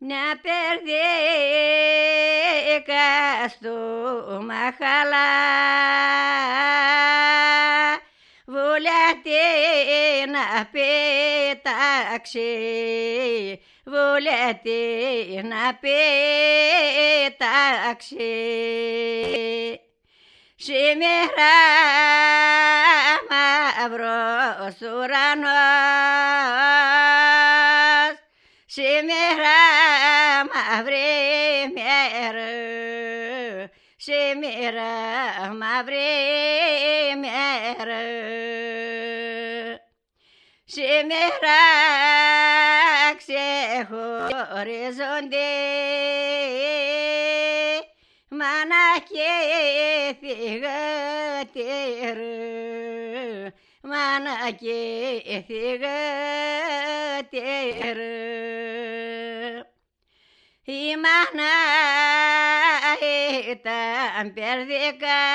Να περδίκα στο μαχαλά, βουλιάτη να πετάξει, βουλιάτη να πετάξει. Σήμερα μαύρος ουρανός, σήμερα μαύρη μέρα, σήμερα μαύρη μέρα. Σήμερα ξεχωρίζονται μάνα και θυγατέρα, μάνα και θυγατέρα. Η μάνα ήταν περδικά,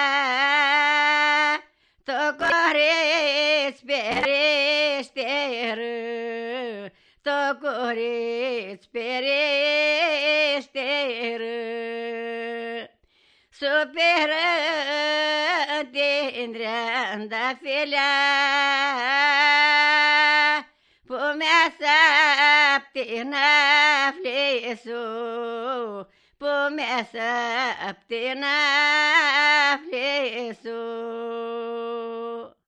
το κορίτσι περιστέρα, το κορίτσι περιστέρα. Σου πήρα την τριανταφυλλιά που μέσα απ' την αυλή σου, που μέσα απ' την αυλή σου.